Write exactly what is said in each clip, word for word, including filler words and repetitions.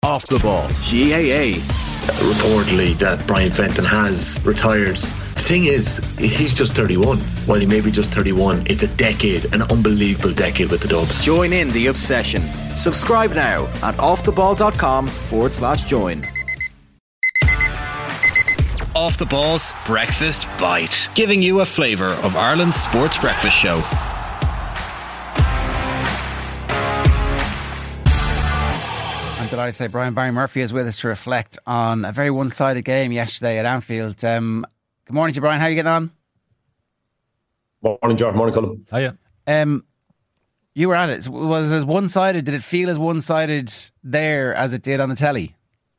Off the Ball, G A A. Reportedly that Brian Fenton has retired. The thing is, he's just thirty-one. While he may be just thirty-one, it's a decade, an unbelievable decade with the Dubs. Join in the obsession. Subscribe now at offtheball.com forward slash join. Off the Ball's Breakfast Bite, giving you a flavour of Ireland's sports breakfast show. I'm delighted to say Brian Barry Murphy is with us to reflect on a very one-sided game yesterday at Anfield. Um, good morning to you, Brian. How are you getting on? Morning, George. Morning, Colin. Hiya. Um, you were at it. Was it as one-sided? Did it feel as one-sided there as it did on the telly?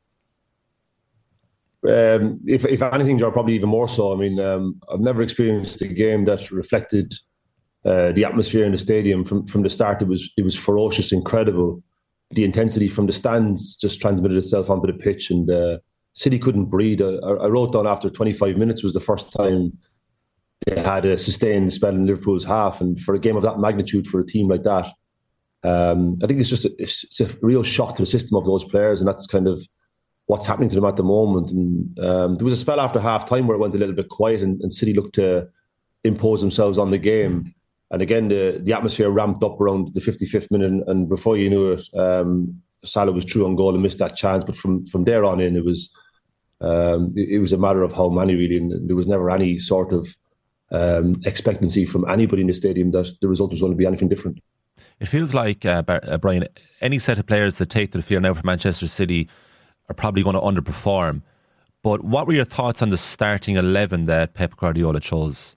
Um, if, if anything, George, probably even more so. I mean, um, I've never experienced a game that reflected uh, the atmosphere in the stadium from, from the start. It was it was ferocious, incredible. The intensity from the stands just transmitted itself onto the pitch, and uh, City couldn't breathe. I, I wrote down after twenty-five minutes was the first time they had a sustained spell in Liverpool's half, and for a game of that magnitude for a team like that, um, I think it's just a, it's, it's a real shock to the system of those players, and that's kind of what's happening to them at the moment. And um, there was a spell after half time where it went a little bit quiet, and, and City looked to impose themselves on the game. And again, the, the atmosphere ramped up around the fifty-fifth minute, and, and before you knew it, um, Salah was through on goal and missed that chance. But from, from there on in, it was um, it, it was a matter of how many really, and there was never any sort of um, expectancy from anybody in the stadium that the result was going to be anything different. It feels like, uh, uh, Brian, any set of players that take to the field now for Manchester City are probably going to underperform. But what were your thoughts on the starting eleven that Pep Guardiola chose?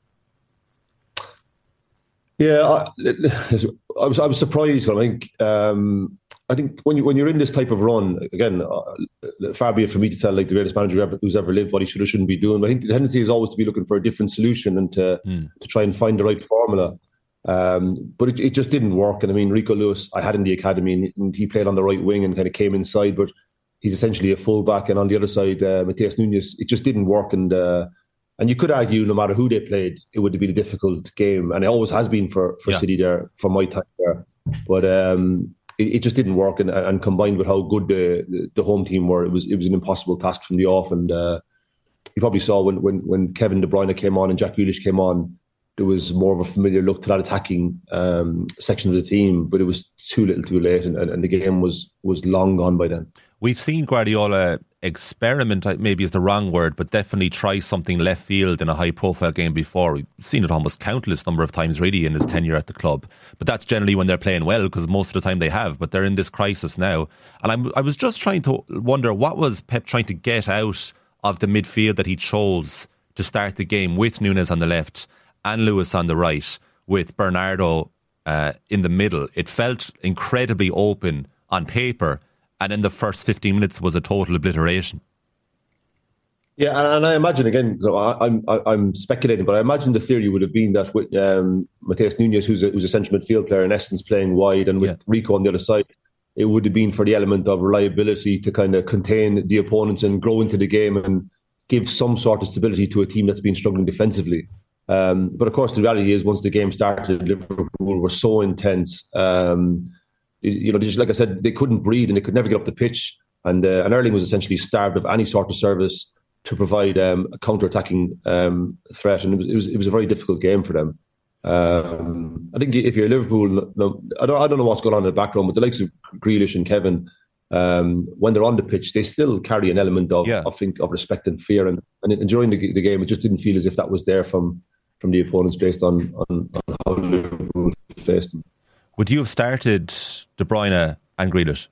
Yeah, I, I was I was surprised. I think um, I think when you when you're in this type of run, again, uh, far be it for me to tell like the greatest manager ever, who's ever lived what he should or shouldn't be doing. But I think the tendency is always to be looking for a different solution and to mm. to try and find the right formula. Um, but it, it just didn't work. And I mean, Rico Lewis, I had in the academy, and he played on the right wing and kind of came inside, but he's essentially a fullback. And on the other side, uh, Matheus Nunes, it just didn't work. And uh, And you could argue no matter who they played, it would have been a difficult game. And it always has been for, for yeah. City there, for my time there. But um, it, it just didn't work. And, and combined with how good the, the, the home team were, it was it was an impossible task from the off. And uh, you probably saw when, when, when Kevin De Bruyne came on and Jack Grealish came on, there was more of a familiar look to that attacking um, section of the team. But it was too little too late. And, and, and the game was was long gone by then. We've seen Guardiola experiment, maybe is the wrong word, but definitely try something left field in a high profile game before. We've seen it almost countless number of times really in his tenure at the club. But that's generally when they're playing well, because most of the time they have, but they're in this crisis now. And I'm, I was just trying to wonder, what was Pep trying to get out of the midfield that he chose to start the game with Nunes on the left and Lewis on the right, with Bernardo uh, in the middle? It felt incredibly open on paper, and in the first fifteen minutes was a total obliteration. Yeah, and I imagine, again, I'm I'm speculating, but I imagine the theory would have been that with um, Matheus Nunes, who's a, who's a central midfield player, in essence playing wide, and with yeah. Rico on the other side, it would have been for the element of reliability to kind of contain the opponents and grow into the game and give some sort of stability to a team that's been struggling defensively. Um, but of course, the reality is, once the game started, Liverpool were so intense. Um, you know, just like I said, they couldn't breathe and they could never get up the pitch. And uh, and Erling was essentially starved of any sort of service to provide um, a counter-attacking um, threat, and it was, it was it was a very difficult game for them. Um, I think if you're Liverpool, no, I don't I don't know what's going on in the background, but the likes of Grealish and Kevin, um, when they're on the pitch, they still carry an element of yeah. I think of respect and fear. And, and during the, the game, it just didn't feel as if that was there from from the opponents based on on, on how Liverpool faced them. Would you have started De Bruyne and Grealish?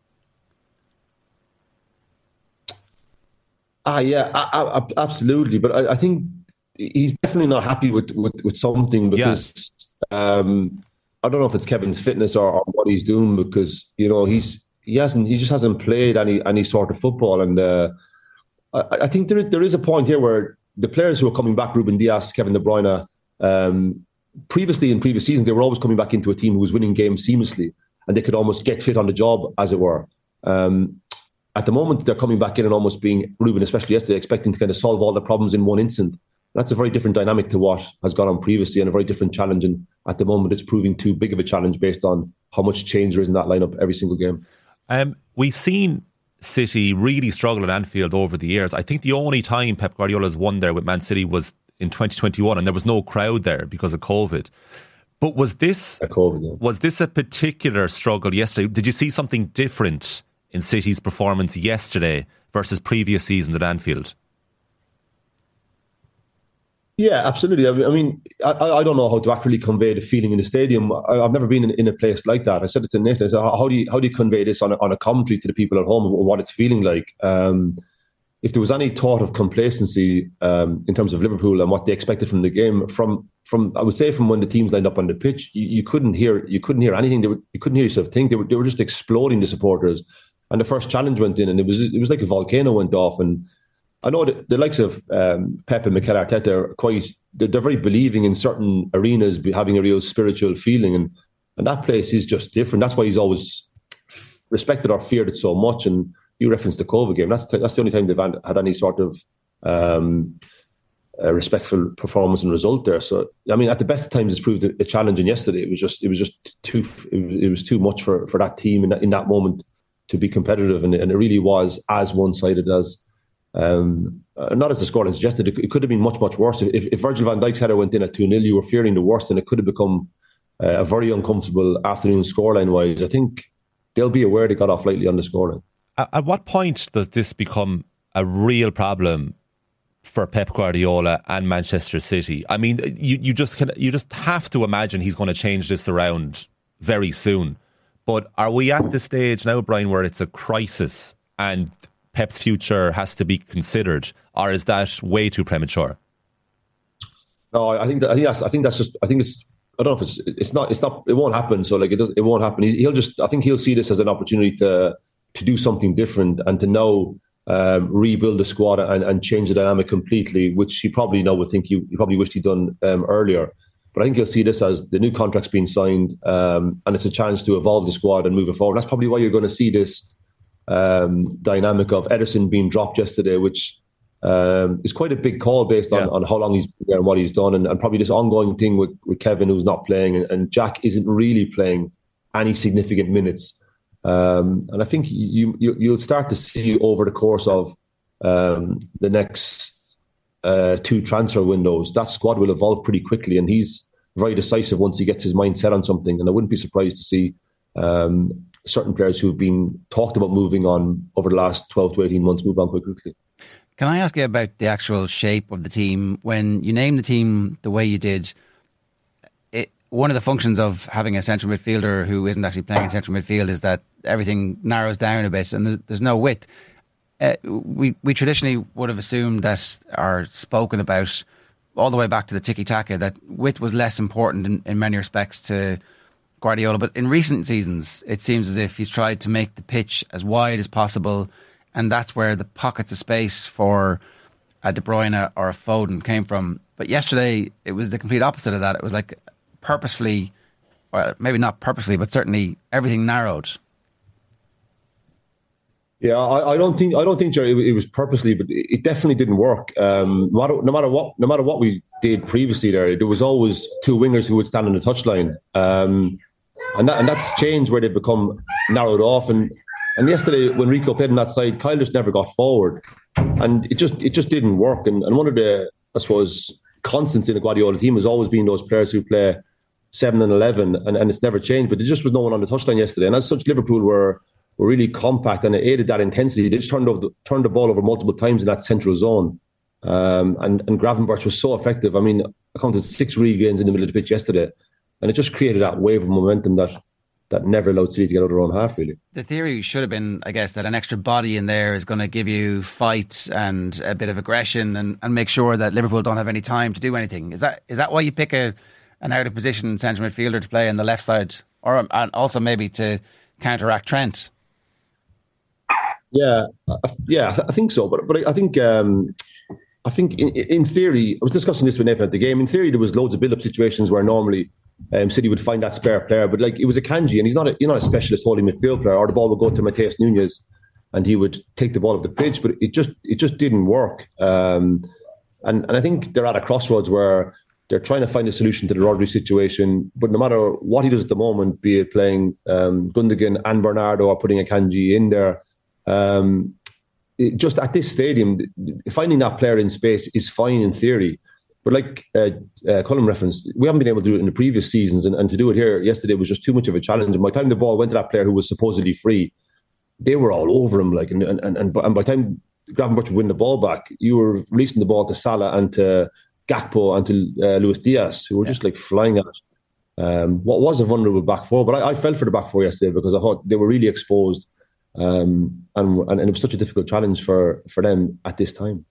Ah, yeah, I, I, absolutely. But I, I think he's definitely not happy with, with, with something because yeah. um, I don't know if it's Kevin's fitness or, or what he's doing, because you know he's he hasn't he just hasn't played any any sort of football, and uh, I, I think there there is a point here where the players who are coming back, Ruben Dias, Kevin De Bruyne, um, previously in previous seasons they were always coming back into a team who was winning games seamlessly, and they could almost get fit on the job, as it were. Um, At the moment, they're coming back in and almost being, Ruben especially yesterday, expecting to kind of solve all the problems in one instant. That's a very different dynamic to what has gone on previously, and a very different challenge. And at the moment, it's proving too big of a challenge based on how much change there is in that lineup every single game. Um, we've seen City really struggled at Anfield over the years. I think the only time Pep Guardiola has won there with Man City was in twenty twenty-one, and there was no crowd there because of COVID. But was this COVID, yeah. was this a particular struggle yesterday? Did you see something different in City's performance yesterday versus previous seasons at Anfield? Yeah, absolutely. I mean, I, I don't know how to accurately convey the feeling in the stadium. I, I've never been in, in a place like that. I said it to Nick. I said, how do you how do you convey this on a, on a commentary to the people at home, what it's feeling like? Um, if there was any thought of complacency um, in terms of Liverpool and what they expected from the game, from from I would say from when the teams lined up on the pitch, you, you couldn't hear you couldn't hear anything. They were, you couldn't hear yourself think. They were they were just exploding, the supporters. And the first challenge went in, and it was it was like a volcano went off. And I know that the likes of um, Pep and Mikel Arteta are quite they're, they're very believing in certain arenas having a real spiritual feeling, and and that place is just different. That's why he's always respected or feared it so much. And you referenced the COVID game. That's that's the only time they've had any sort of um, a respectful performance and result there. So I mean, at the best of times, it's proved a challenge. And yesterday, it was just it was just too it was, it was too much for, for that team in that, in that moment to be competitive, and, and it really was as one-sided as um, uh, not as the scoreline suggested. It, it could have been much much worse. If, if Virgil van Dijk's header went in at two nil, you were fearing the worst, and it could have become uh, a very uncomfortable afternoon scoreline wise. I think they'll be aware they got off lightly on the scoreline. At what point does this become a real problem for Pep Guardiola and Manchester City? I mean, you, you just can, you just have to imagine he's going to change this around very soon. But are we at the stage now, Brian, where it's a crisis and Pep's future has to be considered, or is that way too premature? No, I think that, I think that's I think that's just I think it's I don't know if it's it's not it's not it won't happen. So like it does it won't happen. He, he'll just I think he'll see this as an opportunity to. to do something different and to now um, rebuild the squad and, and change the dynamic completely, which he probably now would think he, he probably wished he'd done um, earlier. But I think he'll see this as the new contract's being signed um, and it's a chance to evolve the squad and move it forward. That's probably why you're going to see this um, dynamic of Ederson being dropped yesterday, which um, is quite a big call based on, yeah. on how long he's been there and what he's done. And, and probably this ongoing thing with, with Kevin, who's not playing, and, and Jack isn't really playing any significant minutes. Um, and I think you, you you'll start to see over the course of um, the next uh, two transfer windows, that squad will evolve pretty quickly, and he's very decisive once he gets his mind set on something. And I wouldn't be surprised to see um, certain players who've been talked about moving on over the last twelve to eighteen months move on quite quickly. Can I ask you about the actual shape of the team? When you name the team the way you did, one of the functions of having a central midfielder who isn't actually playing in central midfield is that everything narrows down a bit and there's, there's no width. Uh, we we traditionally would have assumed that, or spoken about all the way back to the tiki-taka, that width was less important in, in many respects to Guardiola. But in recent seasons, it seems as if he's tried to make the pitch as wide as possible, and that's where the pockets of space for a De Bruyne or a Foden came from. But yesterday, it was the complete opposite of that. It was like purposefully, well, maybe not purposely, but certainly everything narrowed. Yeah, I, I don't think I don't think Jerry, it, it was purposely, but it definitely didn't work. Um, no matter no matter what no matter what we did previously, there there was always two wingers who would stand on the touchline, um, and that and that's changed where they become narrowed off. And and yesterday when Rico played on that side, Kyle just never got forward, and it just it just didn't work. And, and one of the I suppose constants in the Guardiola team has always been those players who play seven and eleven, and, and it's never changed. But there just was no one on the touchline yesterday, and as such, Liverpool were. were really compact and it aided that intensity. They just turned over the, turned the ball over multiple times in that central zone. Um, and, and Gravenberch was so effective. I mean, I counted six regains in the middle of the pitch yesterday, and it just created that wave of momentum that that never allowed City to get out of their own half, really. The theory should have been, I guess, that an extra body in there is going to give you fight and a bit of aggression and, and make sure that Liverpool don't have any time to do anything. Is that is that why you pick a an out of position central midfielder to play on the left side, or and also maybe to counteract Trent? Yeah, yeah, I think so. But but I think um, I think in, in theory, I was discussing this with Nathan at the game. In theory, there was loads of build-up situations where normally um, City would find that spare player. But like it was Akanji, and he's not a, you're not a specialist holding midfield player. Or the ball would go to Mateus Nunes, and he would take the ball off the pitch. But it just it just didn't work. Um, and and I think they're at a crossroads where they're trying to find a solution to the Rodri situation. But no matter what he does at the moment, be it playing um, Gundogan and Bernardo or putting Akanji in there. Um, it, just at this stadium, finding that player in space is fine in theory. But like uh, uh, Colin referenced, we haven't been able to do it in the previous seasons, and, and to do it here yesterday was just too much of a challenge. And by the time the ball went to that player who was supposedly free, they were all over him. Like, and and and, and by the time Gravenberch would win the ball back, you were releasing the ball to Salah and to Gakpo and to uh, Luis Diaz, who were yeah. just like flying at it. Um, what was a vulnerable back four, but I, I felt for the back four yesterday because I thought they were really exposed, um, and, and and it was such a difficult challenge for for them at this time.